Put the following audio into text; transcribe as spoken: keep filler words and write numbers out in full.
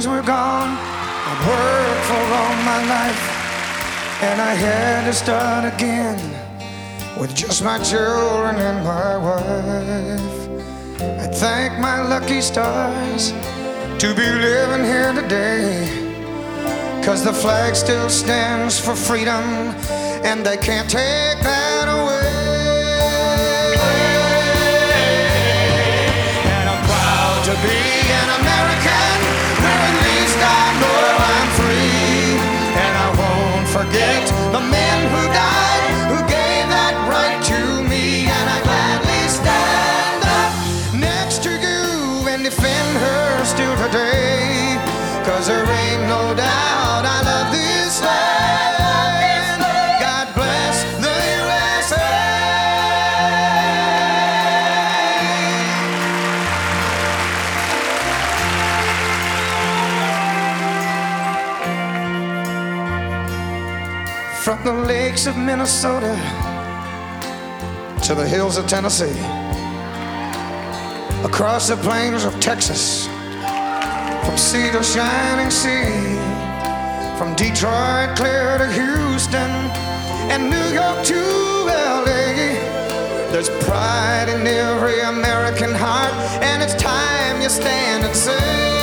friends were gone. I'd worked for all my life, and I had to start again with just my children and my wife. I thank my lucky stars to be living here today, 'cause the flag still stands for freedom, and they can't take that away. And I'm proud to be an American, where at least I know I'm free. And I won't forget the men who died, who gave that right to me. And I gladly stand up next to you and defend her still today, 'cause there ain't no doubt I love this land. God bless the U S A. From the lakes of Minnesota to the hills of Tennessee, across the plains of Texas, from sea to shining sea, from Detroit clear to Houston and New York to L A, there's pride in every American heart, and it's time you stand and say